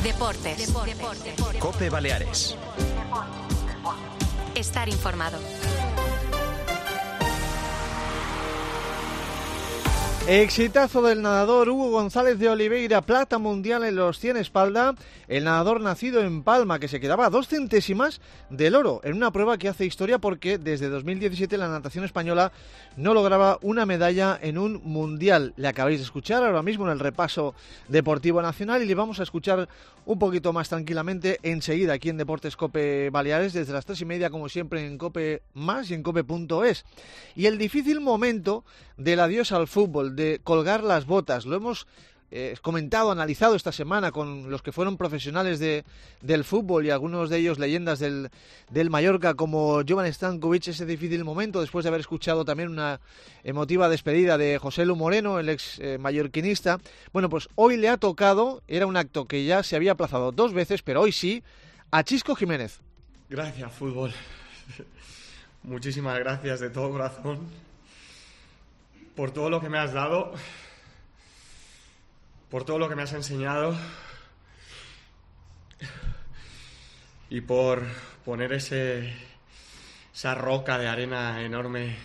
Deportes. COPE Baleares. Estar informado. Exitazo del nadador Hugo González de Oliveira, plata mundial en los 100 espalda, el nadador nacido en Palma, que se quedaba a 2 centésimas del oro, en una prueba que hace historia porque desde 2017 la natación española no lograba una medalla en un mundial. Le acabáis de escuchar ahora mismo en el repaso deportivo nacional y le vamos a escuchar un poquito más tranquilamente enseguida aquí en Deportes COPE Baleares, desde las 3:30 como siempre en COPE Más y en COPE.es. Y el difícil momento del adiós al fútbol, de colgar las botas, lo hemos comentado, analizado esta semana con los que fueron profesionales del fútbol y algunos de ellos leyendas del Mallorca como Jovan Stankovic, ese difícil momento después de haber escuchado también una emotiva despedida de José Lu Moreno, el ex mallorquinista. Bueno, pues hoy le ha tocado, era un acto que ya se había aplazado 2 veces, pero hoy sí, a Chisco Jiménez. Gracias, fútbol. Muchísimas gracias de todo corazón por todo lo que me has dado, por todo lo que me has enseñado y por poner esa roca de arena enorme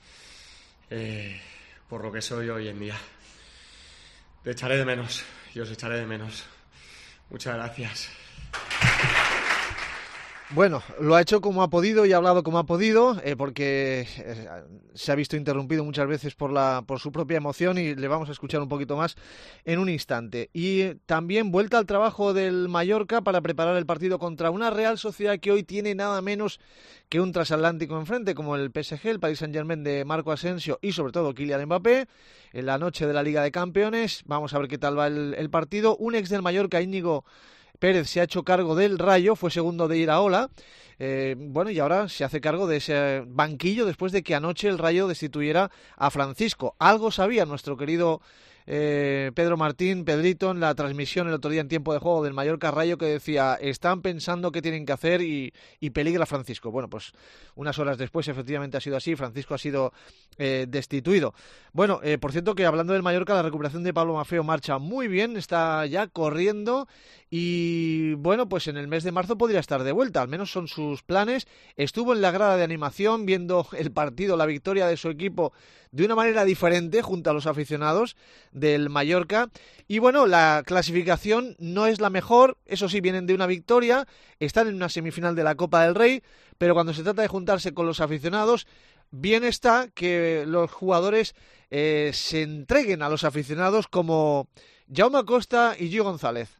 por lo que soy hoy en día. Te echaré de menos y os echaré de menos. Muchas gracias. Bueno, lo ha hecho como ha podido y ha hablado como ha podido, porque se ha visto interrumpido muchas veces por su propia emoción y le vamos a escuchar un poquito más en un instante. Y también vuelta al trabajo del Mallorca para preparar el partido contra una Real Sociedad que hoy tiene nada menos que un transatlántico enfrente, como el PSG, el Paris Saint-Germain de Marco Asensio y sobre todo Kylian Mbappé, en la noche de la Liga de Campeones. Vamos a ver qué tal va el partido. Un ex del Mallorca, Íñigo Pérez, se ha hecho cargo del Rayo, fue segundo de Iraola, y ahora se hace cargo de ese banquillo después de que anoche el Rayo destituyera a Francisco. Algo sabía nuestro querido Pedro Martín, Pedrito, en la transmisión el otro día en tiempo de juego del Mallorca Rayo, que decía, están pensando qué tienen que hacer y peligra Francisco. Bueno, pues unas horas después efectivamente ha sido así, Francisco ha sido destituido. Bueno, por cierto que hablando del Mallorca, la recuperación de Pablo Maffeo marcha muy bien, está ya corriendo y bueno, pues en el mes de marzo podría estar de vuelta, al menos son sus planes. Estuvo en la grada de animación viendo el partido, la victoria de su equipo de una manera diferente junto a los aficionados del Mallorca. Y bueno, la clasificación no es la mejor, eso sí, vienen de una victoria, están en una semifinal de la Copa del Rey, pero cuando se trata de juntarse con los aficionados, bien está que los jugadores se entreguen a los aficionados como Jaume Acosta y Gio González.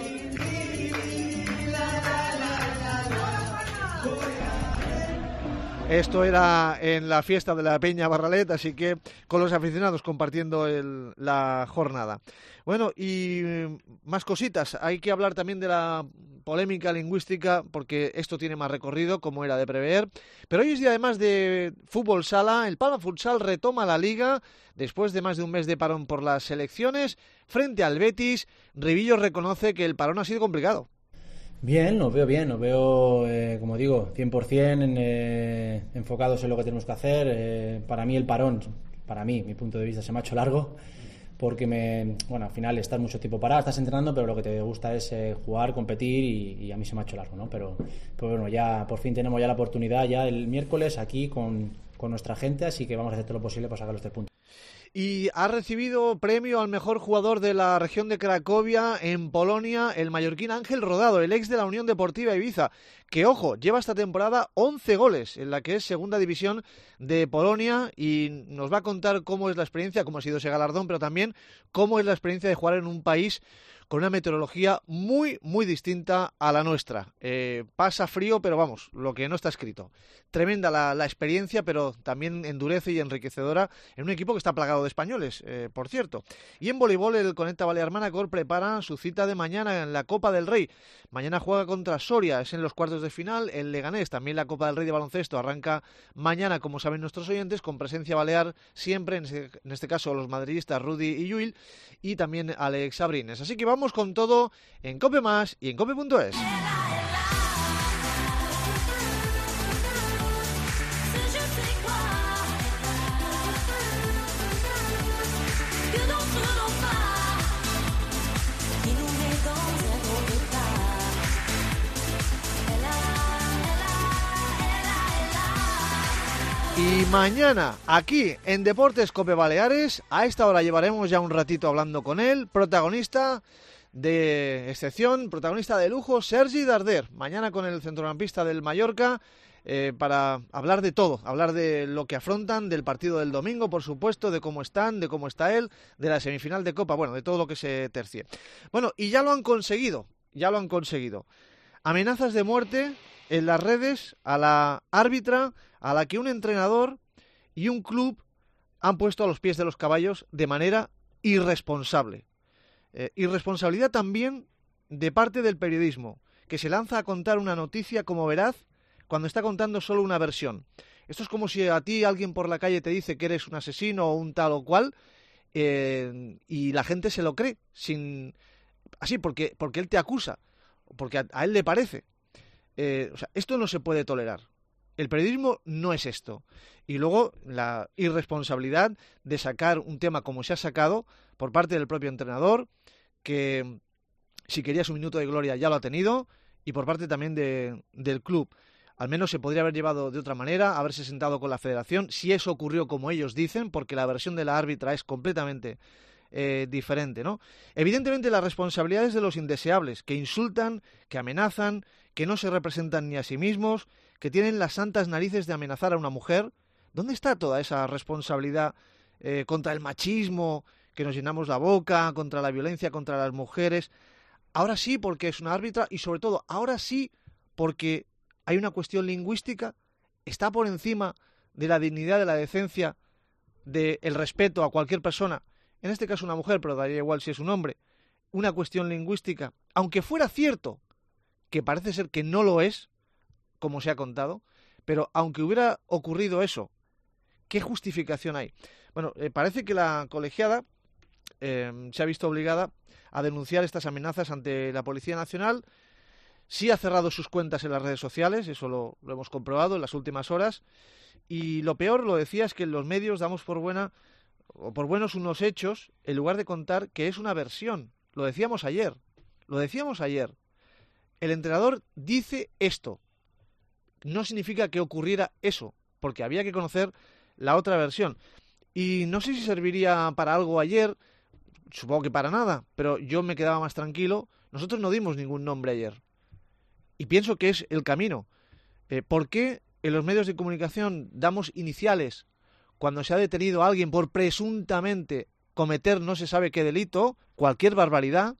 Esto era en la fiesta de la Peña Barralet, así que con los aficionados compartiendo la jornada. Bueno, y más cositas. Hay que hablar también de la polémica lingüística, porque esto tiene más recorrido, como era de prever. Pero hoy es día además de fútbol sala. El Palma Futsal retoma la liga después de más de un mes de parón por las selecciones. Frente al Betis, Rivillo reconoce que el parón ha sido complicado. Bien, nos veo, como digo, 100% enfocados en lo que tenemos que hacer. Para mí el parón, mi punto de vista, se me ha hecho largo, porque al final estás mucho tiempo parado, estás entrenando, pero lo que te gusta es jugar, competir y a mí se me ha hecho largo, ¿no? Pero bueno, ya por fin tenemos ya la oportunidad ya el miércoles aquí con nuestra gente, así que vamos a hacer todo lo posible para sacar los 3 puntos. Y ha recibido premio al mejor jugador de la región de Cracovia en Polonia el mallorquín Ángel Rodado, el ex de la Unión Deportiva Ibiza, que, ojo, lleva esta temporada 11 goles en la que es segunda división de Polonia, y nos va a contar cómo es la experiencia, cómo ha sido ese galardón, pero también cómo es la experiencia de jugar en un país con una meteorología muy, muy distinta a la nuestra. Pasa frío, pero vamos, lo que no está escrito. Tremenda la experiencia, pero también endurece y enriquecedora en un equipo que está plagado de españoles, por cierto. Y en voleibol, el Conecta Balear Manacor prepara su cita de mañana en la Copa del Rey. Mañana juega contra Soria, es en los cuartos de final. El Leganés, también la Copa del Rey de baloncesto, arranca mañana, como saben nuestros oyentes, con presencia balear siempre, en este caso los madridistas Rudy y Llull, y también Alex Abrines. Así que vamos con todo en COPE Más y en COPE.es. Y mañana, aquí en Deportes Cope Baleares, a esta hora llevaremos ya un ratito hablando con él, protagonista de excepción, protagonista de lujo, Sergi Darder. Mañana con el centrocampista del Mallorca, para hablar de todo, hablar de lo que afrontan, del partido del domingo, por supuesto, de cómo están, de cómo está él, de la semifinal de Copa, bueno, de todo lo que se tercie. Bueno, y ya lo han conseguido. Amenazas de muerte en las redes a la árbitra a la que un entrenador y un club han puesto a los pies de los caballos de manera irresponsable. Irresponsabilidad también de parte del periodismo, que se lanza a contar una noticia como veraz cuando está contando solo una versión. Esto es como si a ti alguien por la calle te dice que eres un asesino o un tal o cual, y la gente se lo cree, porque él te acusa, porque a él le parece. Esto no se puede tolerar. El periodismo no es esto. Y luego la irresponsabilidad de sacar un tema como se ha sacado por parte del propio entrenador, que si quería su minuto de gloria ya lo ha tenido, y por parte también del club. Al menos se podría haber llevado de otra manera, haberse sentado con la federación, si eso ocurrió como ellos dicen, porque la versión de la árbitra es completamente diferente, ¿no? Evidentemente la responsabilidad es de los indeseables, que insultan, que amenazan, que no se representan ni a sí mismos, que tienen las santas narices de amenazar a una mujer. ¿Dónde está toda esa responsabilidad contra el machismo, que nos llenamos la boca, contra la violencia contra las mujeres? Ahora sí, porque es una árbitra, y sobre todo, ahora sí, porque hay una cuestión lingüística, está por encima de la dignidad, de la decencia, del respeto a cualquier persona, en este caso una mujer, pero daría igual si es un hombre, una cuestión lingüística, aunque fuera cierto, que parece ser que no lo es, como se ha contado, pero aunque hubiera ocurrido eso, ¿qué justificación hay? Bueno, parece que la colegiada se ha visto obligada a denunciar estas amenazas ante la Policía Nacional. Sí ha cerrado sus cuentas en las redes sociales, eso lo hemos comprobado en las últimas horas, y lo peor, lo decía, es que en los medios damos por buenos unos hechos en lugar de contar que es una versión. Lo decíamos ayer. El entrenador dice esto. No significa que ocurriera eso, porque había que conocer la otra versión. Y no sé si serviría para algo ayer, supongo que para nada, pero yo me quedaba más tranquilo. Nosotros no dimos ningún nombre ayer. Y pienso que es el camino. ¿Por qué en los medios de comunicación damos iniciales cuando se ha detenido a alguien por presuntamente cometer no se sabe qué delito, cualquier barbaridad,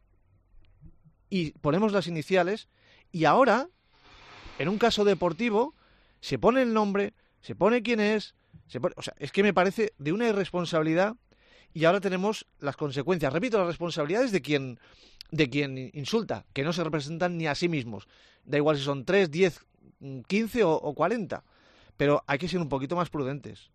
y ponemos las iniciales, y ahora, en un caso deportivo, se pone el nombre, se pone quién es, es que me parece de una irresponsabilidad, y ahora tenemos las consecuencias. Repito, las responsabilidades de quien insulta, que no se representan ni a sí mismos. Da igual si son 3, 10, 15 o 40, pero hay que ser un poquito más prudentes.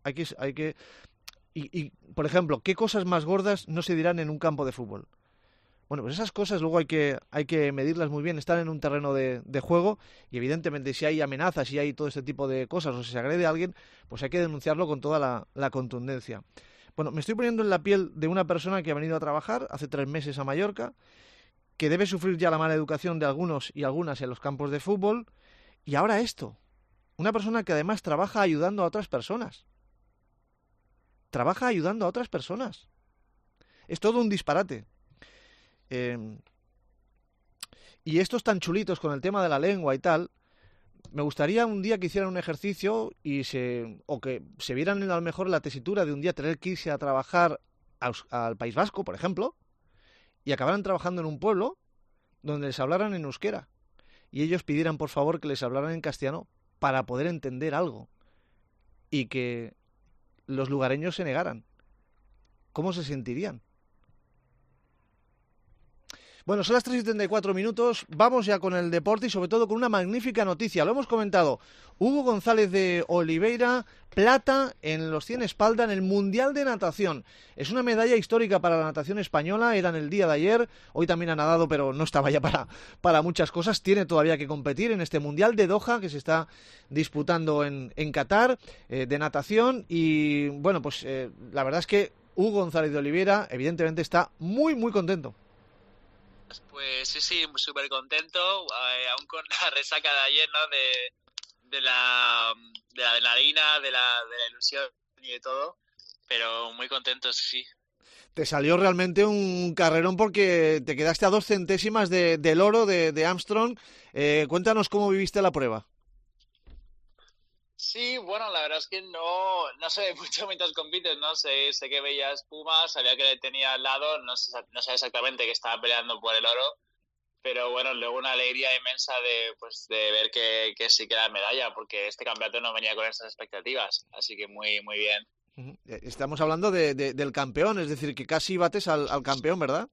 Y, por ejemplo, ¿qué cosas más gordas no se dirán en un campo de fútbol? Bueno, pues esas cosas luego hay que medirlas muy bien, están en un terreno de juego, y evidentemente si hay amenazas, si hay todo este tipo de cosas, o si se agrede a alguien, pues hay que denunciarlo con toda la contundencia. Bueno, me estoy poniendo en la piel de una persona que ha venido a trabajar hace 3 meses a Mallorca, que debe sufrir ya la mala educación de algunos y algunas en los campos de fútbol, y ahora esto. Una persona que además trabaja ayudando a otras personas. Es todo un disparate. Y estos tan chulitos con el tema de la lengua y tal, me gustaría un día que hicieran un ejercicio o que se vieran a lo mejor la tesitura de un día tener que irse a trabajar al País Vasco, por ejemplo, y acabaran trabajando en un pueblo donde les hablaran en euskera y ellos pidieran por favor que les hablaran en castellano para poder entender algo, y que los lugareños se negaran. ¿Cómo se sentirían? Bueno, son las 3:34. Vamos ya con el deporte y sobre todo con una magnífica noticia. Lo hemos comentado. Hugo González de Oliveira, plata en los 100 espalda en el Mundial de Natación. Es una medalla histórica para la natación española. Era en el día de ayer. Hoy también ha nadado, pero no estaba ya para muchas cosas. Tiene todavía que competir en este Mundial de Doha que se está disputando en Qatar, de natación. Y bueno, pues la verdad es que Hugo González de Oliveira evidentemente está muy, muy contento. Pues sí, súper contento, aún con la resaca de ayer, ¿no? de la adrenalina, de la ilusión y de todo, pero muy contentos, sí. Te salió realmente un carrerón porque te quedaste a 2 centésimas del oro de Armstrong. Cuéntanos cómo viviste la prueba. Sí, bueno, la verdad es que no sé mucho mientras compites, ¿no? Sé que veía espuma, sabía que le tenía al lado, no sé exactamente que estaba peleando por el oro, pero bueno, luego una alegría inmensa de ver que sí que era medalla, porque este campeonato no venía con esas expectativas, así que muy, muy bien. Estamos hablando del campeón, es decir, que casi bates al campeón, ¿verdad?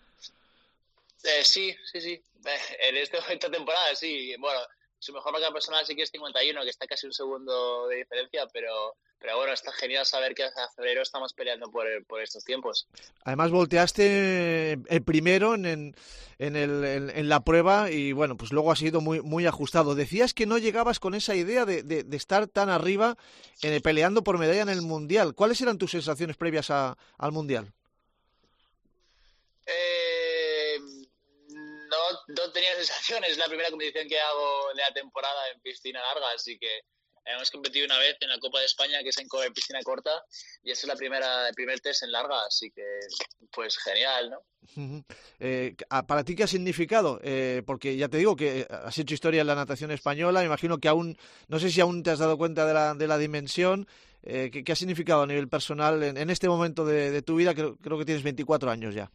Sí. En este momento de temporada, sí. Bueno, su mejor marca personal sí que es 51, que está casi un segundo de diferencia, pero bueno, está genial saber que hasta febrero estamos peleando por estos tiempos. Además volteaste el primero en la prueba y bueno, pues luego ha sido muy, muy ajustado. Decías que no llegabas con esa idea de estar tan arriba peleando por medalla en el Mundial. ¿Cuáles eran tus sensaciones previas al Mundial? No tenía sensaciones, es la primera competición que hago de la temporada en piscina larga, así que hemos competido una vez en la Copa de España, que es en piscina corta, y ese es el primer test en larga, así que pues genial, ¿no? ¿Para ti qué ha significado? Porque ya te digo que has hecho historia en la natación española, me imagino que aún, no sé si aún te has dado cuenta de la dimensión, ¿qué ha significado a nivel personal en este momento de tu vida? Creo que tienes 24 años ya.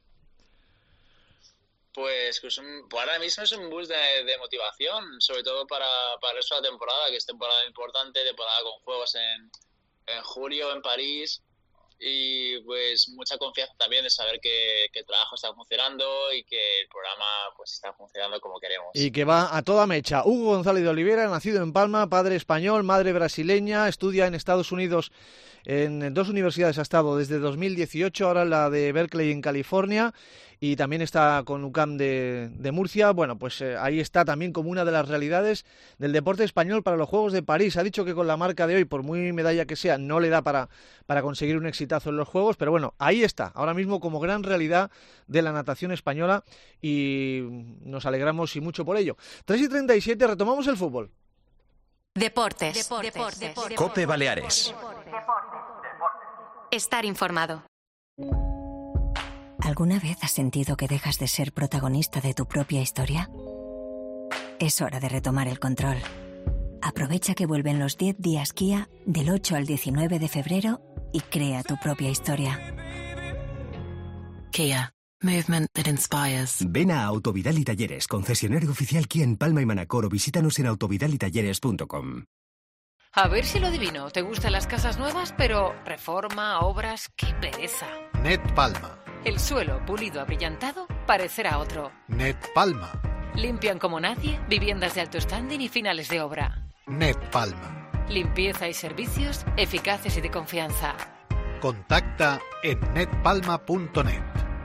Pues ahora mismo es un boost de motivación, sobre todo para esta temporada, que es temporada importante, temporada con juegos en julio en París, y pues mucha confianza también de saber que el trabajo está funcionando y que el programa pues está funcionando como queremos. Y que va a toda mecha. Hugo González de Oliveira, nacido en Palma, padre español, madre brasileña, estudia en Estados Unidos en 2 universidades, ha estado desde 2018, ahora la de Berkeley en California, y también está con UCAM de Murcia. Bueno, pues ahí está también como una de las realidades del deporte español para los Juegos de París. Ha dicho que con la marca de hoy, por muy medalla que sea, no le da para conseguir un exitazo en los Juegos, pero bueno, ahí está, ahora mismo como gran realidad de la natación española, y nos alegramos y mucho por ello. 3:37, retomamos el fútbol. Deportes. COPE Baleares. Estar informado. ¿Alguna vez has sentido que dejas de ser protagonista de tu propia historia? Es hora de retomar el control. Aprovecha que vuelven los 10 días Kia del 8 al 19 de febrero y crea tu propia historia. Kia. Movement that inspires. Ven a Autovidal y Talleres, concesionario oficial Kia en Palma y Manacor, o visítanos en autovidalitalleres.com. A ver si lo adivino. ¿Te gustan las casas nuevas, pero reforma, obras, qué pereza? Net Palma. El suelo pulido abrillantado parecerá otro. Net Palma. Limpian como nadie, viviendas de alto standing y finales de obra. Net Palma. Limpieza y servicios eficaces y de confianza. Contacta en netpalma.net.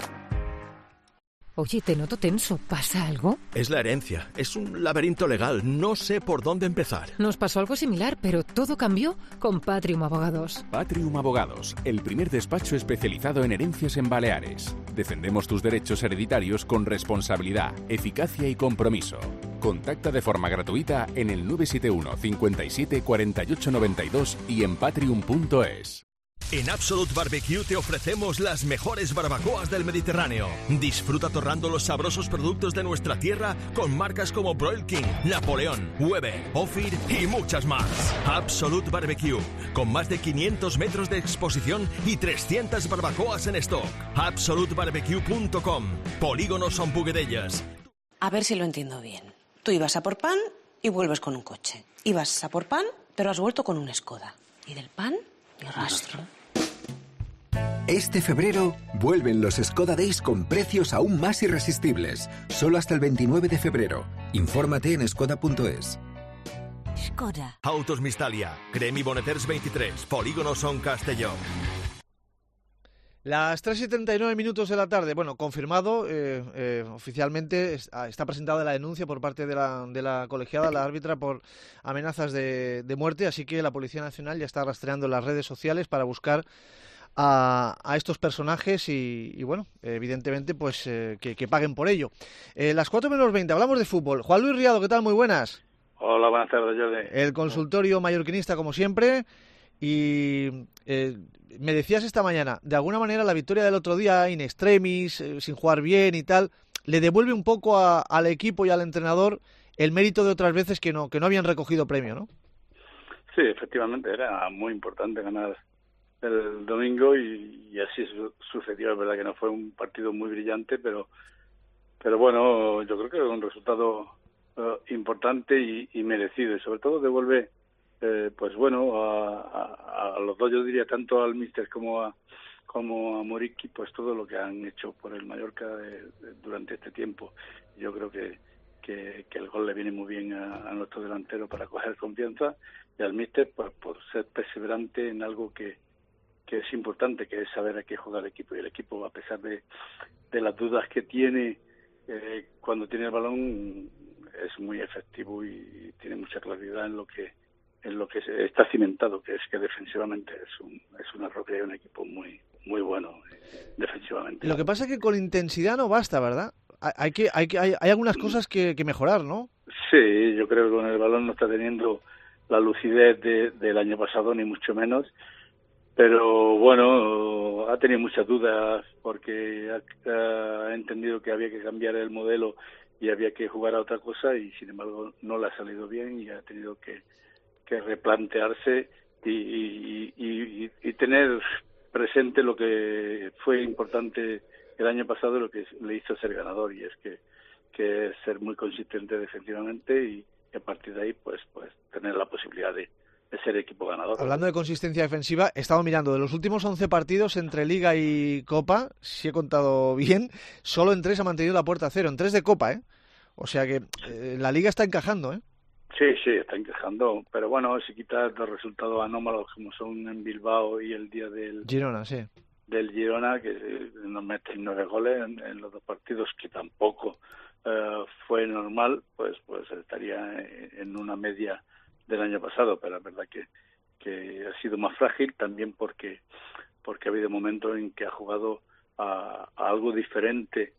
Oye, te noto tenso. ¿Pasa algo? Es la herencia. Es un laberinto legal. No sé por dónde empezar. Nos pasó algo similar, pero todo cambió con Patrium Abogados. Patrium Abogados, el primer despacho especializado en herencias en Baleares. Defendemos tus derechos hereditarios con responsabilidad, eficacia y compromiso. Contacta de forma gratuita en el 971 57 48 92 y en patrium.es. En Absolute Barbecue te ofrecemos las mejores barbacoas del Mediterráneo. Disfruta torrando los sabrosos productos de nuestra tierra con marcas como Broil King, Napoleón, Weber, Ophir y muchas más. Absolute Barbecue, con más de 500 metros de exposición y 300 barbacoas en stock. absolutebarbecue.com. Polígono Son Buguedellas. A ver si lo entiendo bien. Tú ibas a por pan y vuelves con un coche. Ibas a por pan, pero has vuelto con un Skoda. Y del pan, ni rastro. Este febrero vuelven los Skoda Days con precios aún más irresistibles. Solo hasta el 29 de febrero. Infórmate en skoda.es. Skoda. Autos Mistalia, Cremi Boneters 23, Polígono Son Castelló. Las 3:79 de la tarde. Bueno, confirmado oficialmente, está presentada la denuncia por parte de la colegiada, la árbitra, por amenazas de muerte, así que la Policía Nacional ya está rastreando las redes sociales para buscar a estos personajes y bueno, evidentemente pues que paguen por ello. Las 4:20, hablamos de fútbol. Juan Luis Riado, ¿qué tal? Muy buenas. Hola, buenas tardes, Jordi. El consultorio mallorquinista, como siempre. Y me decías esta mañana, de alguna manera la victoria del otro día, in extremis, sin jugar bien y tal, le devuelve un poco al equipo y al entrenador el mérito de otras veces que no habían recogido premio, ¿no? Sí, efectivamente, era muy importante ganar el domingo y así sucedió. Es verdad que no fue un partido muy brillante, pero bueno, yo creo que es un resultado importante y merecido, y sobre todo devuelve pues bueno a los dos, yo diría, tanto al míster como a Muriqui, pues todo lo que han hecho por el Mallorca durante este tiempo. Yo creo que el gol le viene muy bien a nuestro delantero para coger confianza, y al míster pues por ser perseverante en algo que es importante, que es saber a qué juega el equipo. Y el equipo, a pesar de las dudas que tiene cuando tiene el balón, es muy efectivo y tiene mucha claridad en lo que está cimentado, que es que defensivamente es una roca y un equipo muy muy bueno defensivamente. Lo que pasa es que con intensidad no basta, ¿verdad? Hay algunas cosas que mejorar, ¿no? Sí, yo creo que con el balón no está teniendo la lucidez del año pasado, ni mucho menos. Pero bueno, ha tenido muchas dudas porque ha entendido que había que cambiar el modelo y había que jugar a otra cosa, y sin embargo no le ha salido bien y ha tenido que replantearse y tener presente lo que fue importante el año pasado, lo que le hizo ser ganador, y es que ser muy consistente defensivamente y a partir de ahí pues tener la posibilidad de ser equipo ganador. Hablando de consistencia defensiva, he estado mirando de los últimos 11 partidos entre Liga y Copa, si he contado bien, solo en 3 ha mantenido la puerta a cero, en 3 de Copa, ¿eh? O sea que la Liga está encajando, ¿eh? Sí, está encajando, pero bueno, si quitas los resultados anómalos como son en Bilbao y el día del Girona, sí. Del Girona, que nos meten 9 goles en los 2 partidos, que tampoco fue normal, pues estaría en una media del año pasado, pero la verdad que ha sido más frágil también porque ha habido momentos en que ha jugado a algo diferente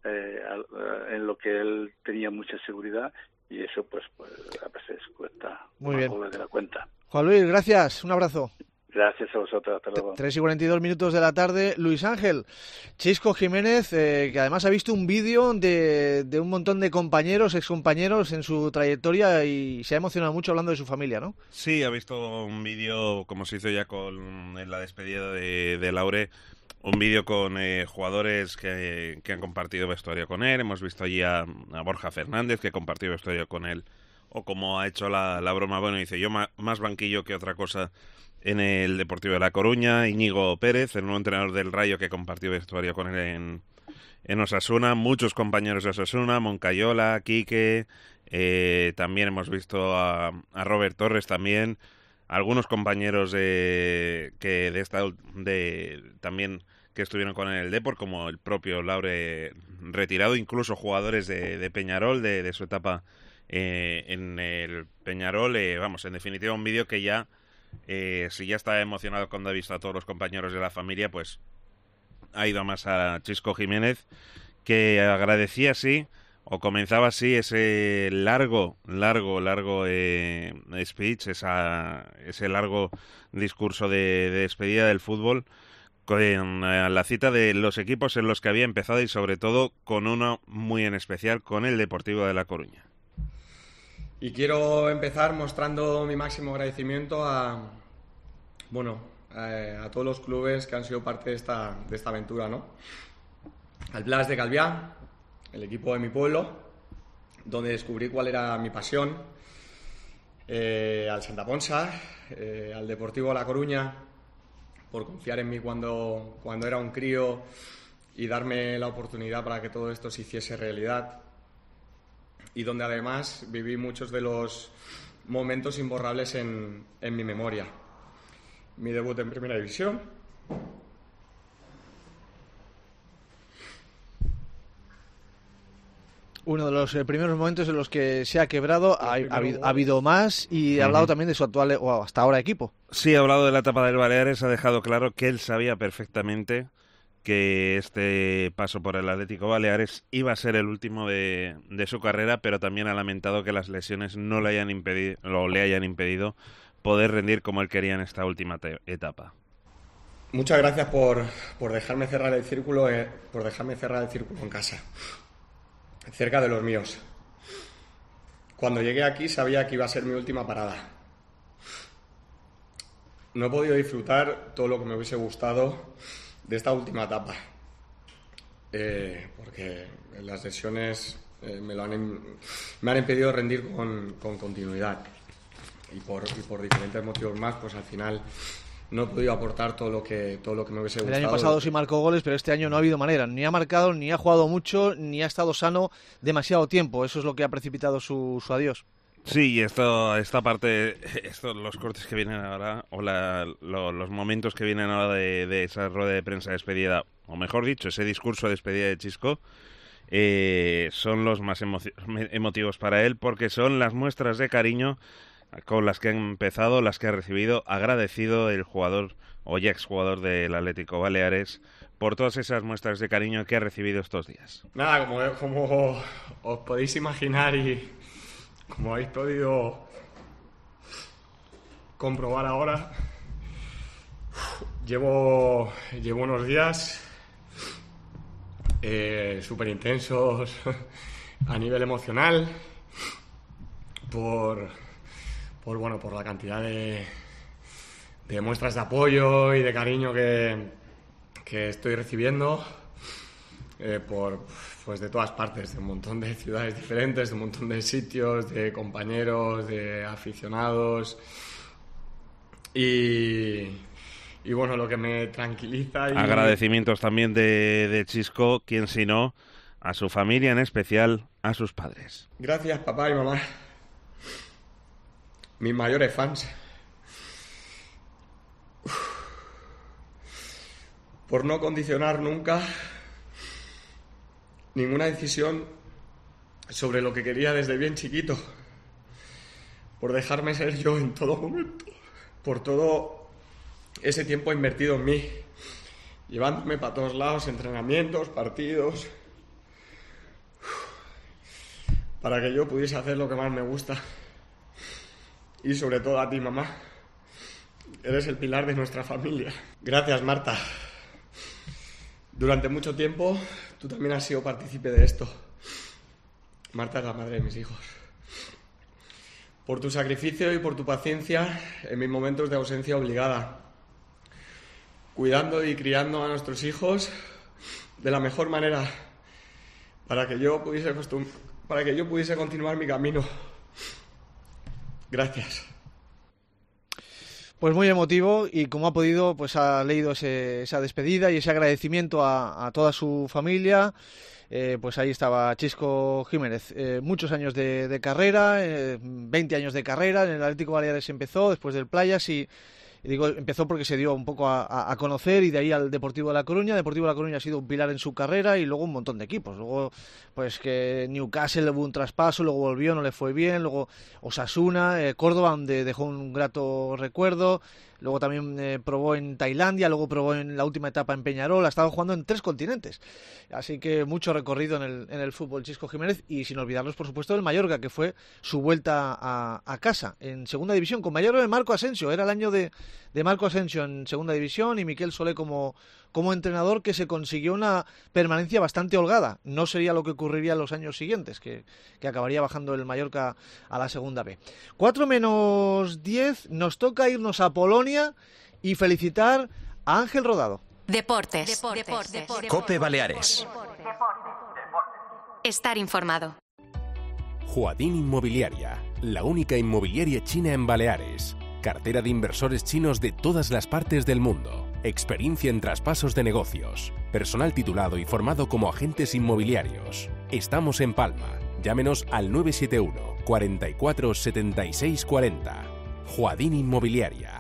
en lo que él tenía mucha seguridad, y eso pues a veces cuesta muy bien de la cuenta. Juan Luis, gracias, un abrazo. Gracias a vosotros, hasta luego. 3:42 de la tarde. Luis Ángel, Chisco Jiménez, que además ha visto un vídeo de un montón de compañeros, excompañeros en su trayectoria, y se ha emocionado mucho hablando de su familia, ¿no? Sí, ha visto un vídeo, como se hizo ya en la despedida de Laure, un vídeo con jugadores que han compartido vestuario con él. Hemos visto allí a Borja Fernández, que compartió vestuario con él, o como ha hecho la broma, bueno, dice, yo más banquillo que otra cosa en el Deportivo de La Coruña. Íñigo Pérez, el nuevo entrenador del Rayo, que compartió vestuario con él en Osasuna. Muchos compañeros de Osasuna, Moncayola, Quique, también hemos visto a Robert Torres también, algunos compañeros también que estuvieron con el Depor, como el propio Laure retirado, incluso jugadores de Peñarol, de su etapa en el Peñarol. Vamos, en definitiva, un vídeo que ya, si ya estaba emocionado cuando ha visto a todos los compañeros de la familia, pues ha ido más a Chisco Jiménez, que agradecía así, o comenzaba así, ese largo speech, ese largo discurso de despedida del fútbol, con la cita de los equipos en los que había empezado, y sobre todo con uno muy en especial, con el Deportivo de La Coruña. Y quiero empezar mostrando mi máximo agradecimiento a todos los clubes que han sido parte de esta aventura, ¿no? Al Blas de Calviá, el equipo de mi pueblo, donde descubrí cuál era mi pasión, al Santa Ponsa, al Deportivo de La Coruña, por confiar en mí cuando era un crío y darme la oportunidad para que todo esto se hiciese realidad, y donde además viví muchos de los momentos imborrables en mi memoria. Mi debut en Primera División, uno de los primeros momentos en los que se ha quebrado. Ha habido más, y ha hablado también de su actual o hasta ahora equipo. Sí, ha hablado de la etapa del Baleares, ha dejado claro que él sabía perfectamente que este paso por el Atlético Baleares iba a ser el último de su carrera, pero también ha lamentado que las lesiones no le hayan impedido poder rendir como él quería en esta última etapa. Muchas gracias por dejarme cerrar el círculo, en casa, cerca de los míos. Cuando llegué aquí sabía que iba a ser mi última parada. No he podido disfrutar todo lo que me hubiese gustado de esta última etapa, porque las lesiones me han impedido rendir con continuidad y por diferentes motivos más, pues al final no he podido aportar todo lo que me hubiese gustado. El año pasado sí marcó goles, pero este año no ha habido manera, ni ha marcado, ni ha jugado mucho, ni ha estado sano demasiado tiempo. Eso es lo que ha precipitado su adiós. Sí, y esta parte, los cortes que vienen ahora, o los momentos que vienen ahora de esa rueda de prensa de despedida, o mejor dicho, ese discurso de despedida de Chisco, son los más emotivos para él, porque son las muestras de cariño con las que ha empezado, las que ha recibido, agradecido el jugador o ya exjugador del Atlético Baleares por todas esas muestras de cariño que ha recibido estos días. Nada, como os podéis imaginar y como habéis podido comprobar ahora, llevo unos días súper intensos a nivel emocional por la cantidad de muestras de apoyo y de cariño que estoy recibiendo pues de todas partes, de un montón de ciudades diferentes, de un montón de sitios, de compañeros, de aficionados y bueno, lo que me tranquiliza agradecimientos también de Chisco, quien si no, a su familia, en especial a sus padres. Gracias, papá y mamá, mis mayores fans, por no condicionar nunca ninguna decisión sobre lo que quería desde bien chiquito, por dejarme ser yo en todo momento, por todo ese tiempo invertido en mí, llevándome para todos lados, entrenamientos, partidos, para que yo pudiese hacer lo que más me gusta. Y sobre todo a ti, mamá, eres el pilar de nuestra familia. Gracias, Marta. Durante mucho tiempo tú también has sido partícipe de esto. Marta es la madre de mis hijos. Por tu sacrificio y por tu paciencia en mis momentos de ausencia obligada, cuidando y criando a nuestros hijos de la mejor manera para que yo pudiese continuar mi camino. Gracias. Pues muy emotivo, y como ha podido, pues ha leído esa despedida y ese agradecimiento a toda su familia. Pues ahí estaba Chisco Jiménez, muchos años de carrera, 20 años de carrera. En el Atlético Baleares empezó, después del Playas, y digo empezó porque se dio un poco a conocer, y de ahí al Deportivo de La Coruña. Deportivo de La Coruña ha sido un pilar en su carrera, y luego un montón de equipos. Luego, pues que Newcastle hubo un traspaso, luego volvió, no le fue bien, luego Osasuna, Córdoba, donde dejó un grato recuerdo. Luego también probó en Tailandia, luego probó en la última etapa en Peñarol. Ha estado jugando en 3 continentes. Así que mucho recorrido en el fútbol, Chisco Jiménez. Y sin olvidarnos, por supuesto, del Mallorca, que fue su vuelta a casa en segunda división, con mayor de Marco Asensio. Era el año de Marco Asensio en segunda división, y Miquel Solé como entrenador, que se consiguió una permanencia bastante holgada. No sería lo que ocurriría en los años siguientes, que acabaría bajando el Mallorca a la segunda B. 4:10, nos toca irnos a Polonia y felicitar a Ángel Rodado. Deportes. COPE Baleares. Estar informado. Huadín Inmobiliaria, la única inmobiliaria china en Baleares. Cartera de inversores chinos de todas las partes del mundo. Experiencia en traspasos de negocios. Personal titulado y formado como agentes inmobiliarios. Estamos en Palma. Llámenos al 971 44 76 40. Huadín Inmobiliaria.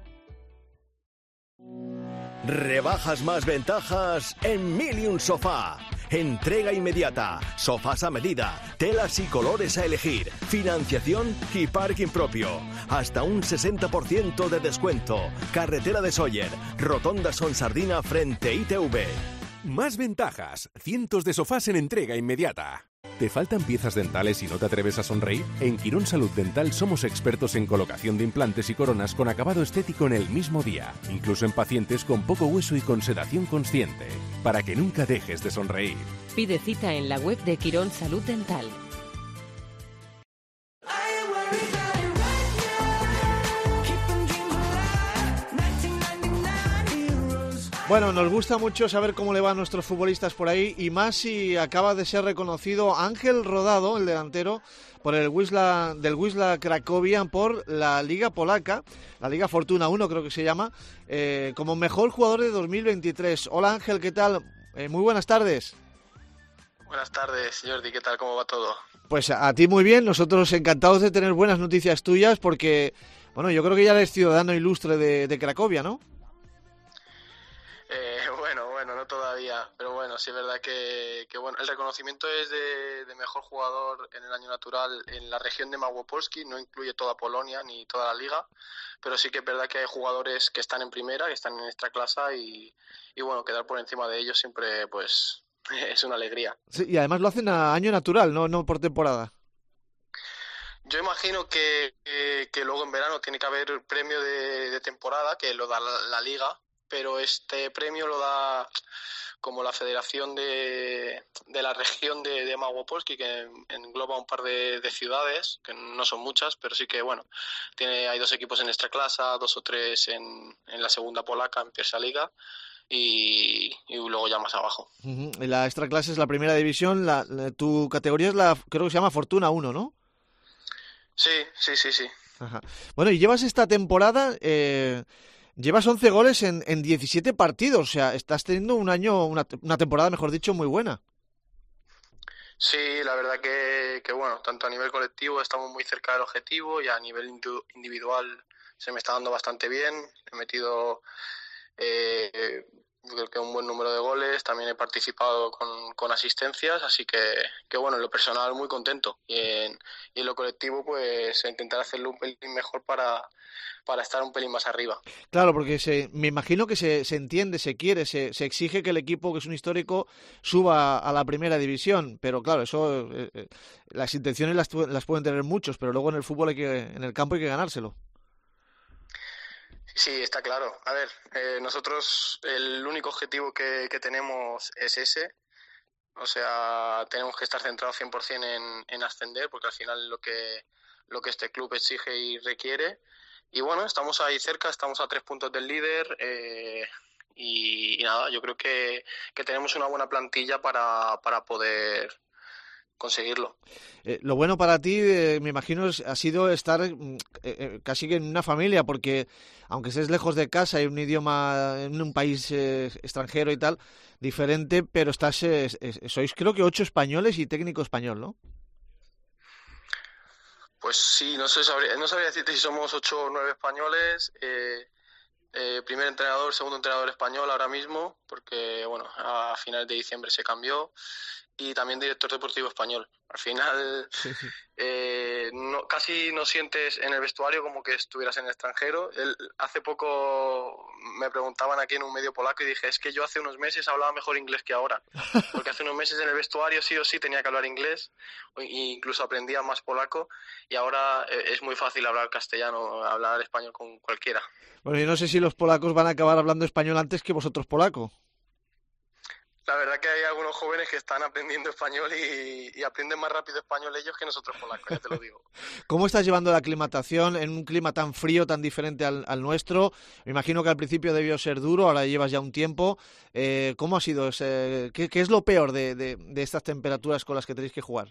Rebajas más ventajas en Milium Sofá. Entrega inmediata, sofás a medida, telas y colores a elegir, financiación y parking propio. Hasta un 60% de descuento. Carretera de Sóller, Rotonda Son Sardina frente ITV. Más ventajas, cientos de sofás en entrega inmediata. ¿Te faltan piezas dentales y no te atreves a sonreír? En Quirón Salud Dental somos expertos en colocación de implantes y coronas con acabado estético en el mismo día, incluso en pacientes con poco hueso y con sedación consciente, para que nunca dejes de sonreír. Pide cita en la web de Quirón Salud Dental. Bueno, nos gusta mucho saber cómo le va a nuestros futbolistas por ahí, y más si acaba de ser reconocido Ángel Rodado, el delantero, por el Wisła Cracovia, por la Liga Polaca, la Liga Fortuna 1 creo que se llama, como mejor jugador de 2023. Hola Ángel, ¿qué tal? Muy buenas tardes. Buenas tardes, Jordi, ¿qué tal? ¿Cómo va todo? Pues a ti muy bien, nosotros encantados de tener buenas noticias tuyas, porque, bueno, yo creo que ya eres ciudadano ilustre de Cracovia, ¿no? Bueno, no todavía, pero bueno, sí es verdad que bueno, el reconocimiento es de mejor jugador en el año natural en la región de Małopolski, no incluye toda Polonia ni toda la liga, pero sí que es verdad que hay jugadores que están en primera, que están en esta clase y bueno, quedar por encima de ellos siempre pues es una alegría. Sí, y además lo hacen a año natural, no por temporada. Yo imagino que luego en verano tiene que haber premio de temporada, que lo da la liga, pero este premio lo da como la federación de la región de Małopolski, que engloba un par de ciudades, que no son muchas, pero sí que, bueno, hay 2 equipos en Ekstraklasa, 2 o 3 en la segunda polaca, en Pierwsza Liga, y luego ya más abajo. La Ekstraklasa es la primera división, tu categoría es creo que se llama Fortuna 1, ¿no? Sí. Ajá. Bueno, y llevas esta temporada... Llevas 11 goles en 17 partidos, o sea, estás teniendo una temporada, mejor dicho, muy buena. Sí, la verdad que bueno, tanto a nivel colectivo estamos muy cerca del objetivo y a nivel individual se me está dando bastante bien. He metido creo que un buen número de goles, también he participado con asistencias, así que bueno, en lo personal muy contento y en lo colectivo pues intentar hacerlo un pelín mejor para estar un pelín más arriba. Claro, porque me imagino que se entiende, se quiere, se exige que el equipo, que es un histórico, suba a la primera división, pero claro, eso las intenciones las pueden tener muchos, pero luego en el fútbol en el campo hay que ganárselo. Sí, está claro. A ver, nosotros el único objetivo que tenemos es ese. O sea, tenemos que estar centrados 100% en ascender, porque al final lo que este club exige y requiere. Y bueno, estamos ahí cerca, estamos a 3 puntos del líder y nada, yo creo que tenemos una buena plantilla para poder conseguirlo. Lo bueno para ti, me imagino, ha sido estar casi que en una familia, porque aunque estés lejos de casa y un idioma en un país extranjero y tal, diferente, pero sois creo que 8 españoles y técnico español, ¿no? Pues sí, no sabría decirte si somos 8 o 9 españoles, primer entrenador, segundo entrenador español ahora mismo, porque bueno, a finales de diciembre se cambió, y también director deportivo español. Al final casi no sientes en el vestuario como que estuvieras en el extranjero. Hace poco me preguntaban aquí en un medio polaco y dije, es que yo hace unos meses hablaba mejor inglés que ahora, porque hace unos meses en el vestuario sí o sí tenía que hablar inglés, e incluso aprendía más polaco, y ahora es muy fácil hablar castellano, hablar español con cualquiera. Bueno, yo no sé si los polacos van a acabar hablando español antes que vosotros polaco. La verdad que hay algunos jóvenes que están aprendiendo español y aprenden más rápido español ellos que nosotros polacos, ya te lo digo. ¿Cómo estás llevando la aclimatación en un clima tan frío, tan diferente al nuestro? Me imagino que al principio debió ser duro, ahora llevas ya un tiempo. ¿Cómo ha sido? ¿Qué es lo peor de estas temperaturas con las que tenéis que jugar?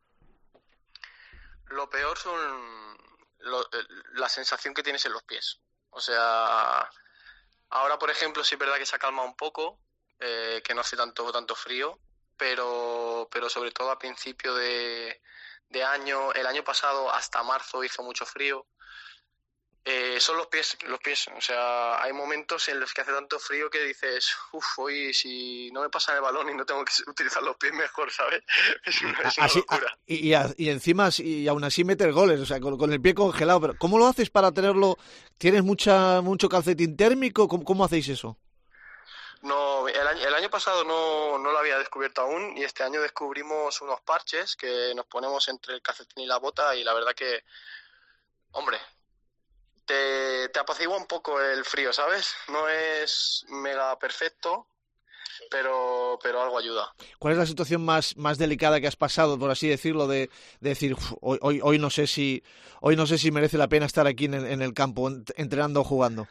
Lo peor son la sensación que tienes en los pies. O sea, ahora por ejemplo sí es verdad que se ha calmado un poco, que no hace tanto frío, pero sobre todo a principio de año, el año pasado hasta marzo hizo mucho frío. Son los pies, o sea, hay momentos en los que hace tanto frío que dices, hoy si no me pasan el balón y no tengo que utilizar los pies mejor, ¿sabes? Es una locura. Y encima, y aún así meter goles, o sea, con el pie congelado, pero ¿cómo lo haces para tenerlo? ¿Tienes mucho calcetín térmico? ¿Cómo hacéis eso? No, el año pasado no lo había descubierto aún y este año descubrimos unos parches que nos ponemos entre el calcetín y la bota y la verdad que, hombre, te apacigua un poco el frío, ¿sabes? No es mega perfecto, pero algo ayuda. ¿Cuál es la situación más delicada que has pasado, por así decirlo, de decir, hoy no sé si merece la pena estar aquí en el campo, entrenando o jugando?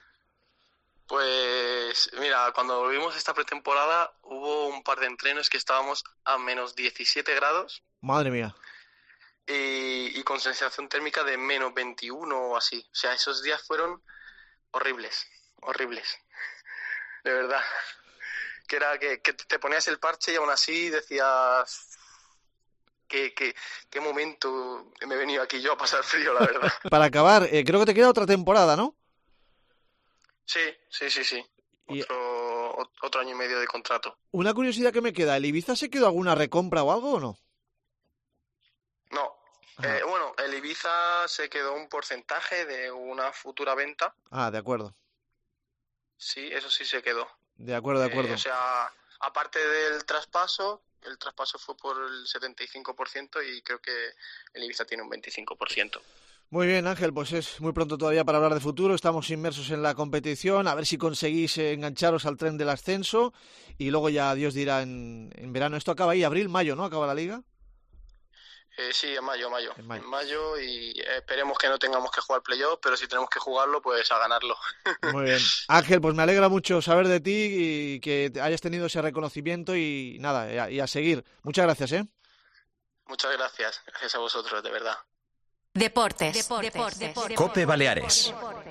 Pues mira, cuando volvimos esta pretemporada hubo un par de entrenos que estábamos a menos 17 grados. Madre mía. Y con sensación térmica de menos 21 o así. O sea, esos días fueron horribles. De verdad. Que era que te ponías el parche y aún así decías... ¿Qué momento me he venido aquí yo a pasar frío, la verdad? Para acabar, creo que te queda otra temporada, ¿no? Sí. Otro año y medio de contrato. Una curiosidad que me queda, ¿el Ibiza se quedó alguna recompra o algo o no? No. Bueno, el Ibiza se quedó un porcentaje de una futura venta. Ah, de acuerdo. Sí, eso sí se quedó. De acuerdo. O sea, aparte del traspaso, el traspaso fue por el 75% y creo que el Ibiza tiene un 25%. Muy bien, Ángel, pues es muy pronto todavía para hablar de futuro, estamos inmersos en la competición, a ver si conseguís engancharos al tren del ascenso y luego ya Dios dirá en verano. Esto acaba ahí, abril, mayo, ¿no? ¿Acaba la liga? Sí, en mayo y esperemos que no tengamos que jugar playoff, pero si tenemos que jugarlo, pues a ganarlo. Muy bien. Ángel, pues me alegra mucho saber de ti y que hayas tenido ese reconocimiento y nada, y a seguir. Muchas gracias, ¿eh? Muchas gracias a vosotros, de verdad. Deportes. COPE Baleares.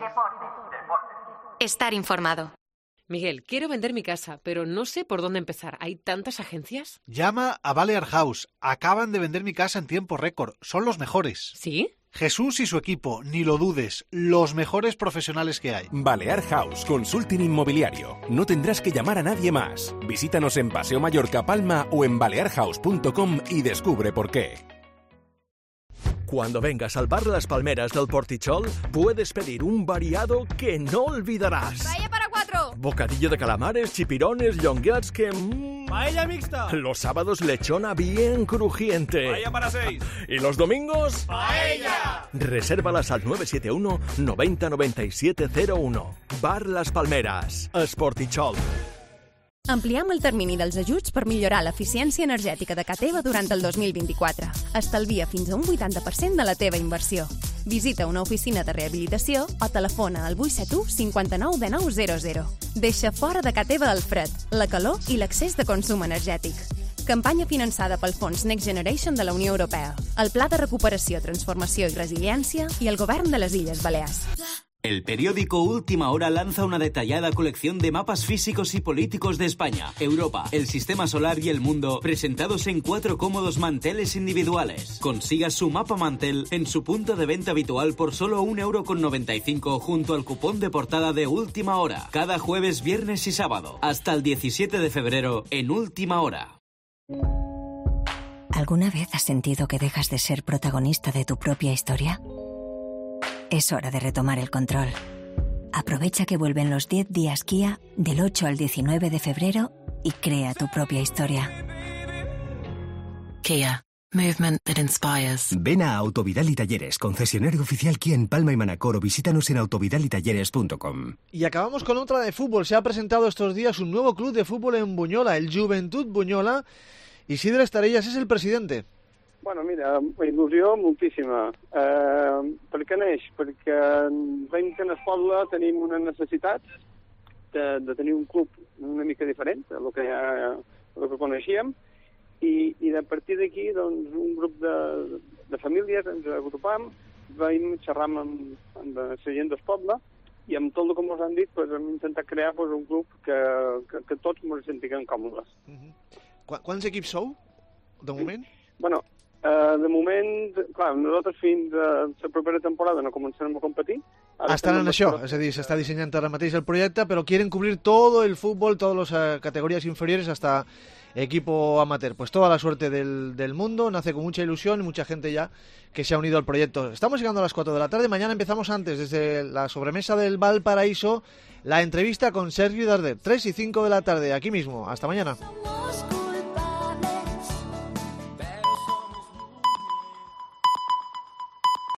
Estar informado. Miguel, quiero vender mi casa, pero no sé por dónde empezar. ¿Hay tantas agencias? Llama a Balear House. Acaban de vender mi casa en tiempo récord. Son los mejores. ¿Sí? Jesús y su equipo, ni lo dudes, los mejores profesionales que hay. Balear House Consulting Inmobiliario. No tendrás que llamar a nadie más. Visítanos en Paseo Mallorca Palma o en balearhouse.com y descubre por qué. Cuando vengas al bar Las Palmeras del Portichol, puedes pedir un variado que no olvidarás. ¡Paella para 4! Bocadillo de calamares, chipirones, llonguets que... ¡Paella mixta! Los sábados lechona bien crujiente. ¡Paella para 6! ¿Y los domingos? ¡Paella! Resérvalas al 971 90 97 01. Bar Las Palmeras, Esportichol. Ampliem el termini dels ajuts per millorar l'eficiència energètica de ca teva durant el 2024. Estalvia fins a un 80% de la teva inversió. Visita una oficina de rehabilitació o telefona al 871 59 19 00. Deixa fora de ca teva el fred, la calor i l'excés de consum energètic. Campanya finançada pel Fons Next Generation de la Unió Europea, el Pla de Recuperació, Transformació i Resiliència i el Govern de les Illes Balears. El periódico Última Hora lanza una detallada colección de mapas físicos y políticos de España, Europa, el Sistema Solar y el mundo, presentados en 4 cómodos manteles individuales. Consiga su mapa mantel en su punto de venta habitual por solo 1,95 € junto al cupón de portada de Última Hora, cada jueves, viernes y sábado, hasta el 17 de febrero en Última Hora. ¿Alguna vez has sentido que dejas de ser protagonista de tu propia historia? Es hora de retomar el control. Aprovecha que vuelven los 10 días Kia del 8 al 19 de febrero y crea tu propia historia. Kia. Movement that inspires. Ven a Autovidal y Talleres, concesionario oficial Kia en Palma y Manacor, o visítanos en autovidalitalleres.com. Y acabamos con otra de fútbol. Se ha presentado estos días un nuevo club de fútbol en Bunyola, el Joventut Bunyola. Isidre Estarellas es el presidente. Bueno, mira, il·lusió moltíssima. Per què neix? Perquè veiem que en el poble tenim una necessitat de tenir un club una mica diferent del que coneixíem i a partir d'aquí doncs, un grup de famílies ens agrupam, veiem, xerram amb la gent del poble i amb tot el que ens han dit pues, hem intentat crear pues, un club que tots ens sentiguem còmodes. Quants equips sou, de moment? Bueno, De moment, clar, nosaltres fins a la propera temporada no començarem a competir. Estan en això, és a dir, s'està dissenyant ara mateix el projecte, però quieren cubrir todo el fútbol, todas las categorías inferiores hasta equipo amateur. Pues toda la suerte del mundo, nace con mucha ilusión y mucha gente ya que se ha unido al proyecto. Estamos llegando a las 4 de la tarde, mañana empezamos antes, desde la sobremesa del Valparaíso, la entrevista con Sergi Darder, 3 y 5 de la tarde, aquí mismo. Hasta mañana.